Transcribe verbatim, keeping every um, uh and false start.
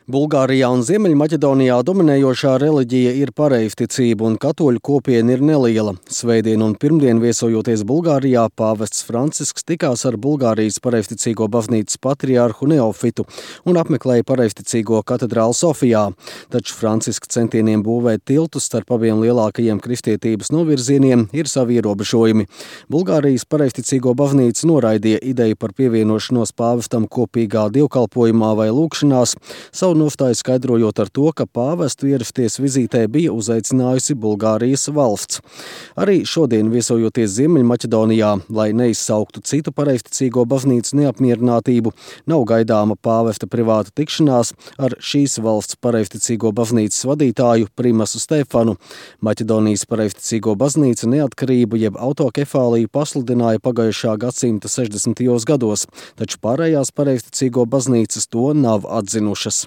Bulgārijā un Ziemeļmaķedonijā dominējošā reliģija ir pareizticība, un katoļu kopiena ir neliela. Svētdien un pirmdien viesojoties Bulgārijā, pāvests Francisks tikās ar Bulgārijas pareizticīgo baznīcas patriārhu Neofitu un apmeklēja pareizticīgo katedrāli Sofijā. Taču Franciska centieniem būvēt tiltus starp abiem lielākajiem kristietības novirzieniem ir savi ierobežojumi. Bulgārijas pareizticīgo baznīca noraidīja ideju par pievienošanos pāvestam kopīgā dievkalpojumā vai lūgšanās, savu nostāju skaidrojot ar to, ka pāvestu ierasties vizītē bija uzaicinājusi Bulgārijas valsts. Arī šodien viesojoties Ziemeļmaķedonijā, lai neizsauktu citu pareizticīgo baznīcu neapmierinātību, nav gaidāma pāvesta privāta tikšanās ar šīs valsts pareizticīgo baznīcas vadītāju Primasu Stefanu. Maķedonijas pareizticīgo baznīca neatkarību jeb autokefāliju pasludināja pagājušā gadsimta sešdesmitajos gados, taču pārējās pareizticīgo baznīcas to nav atzinušas.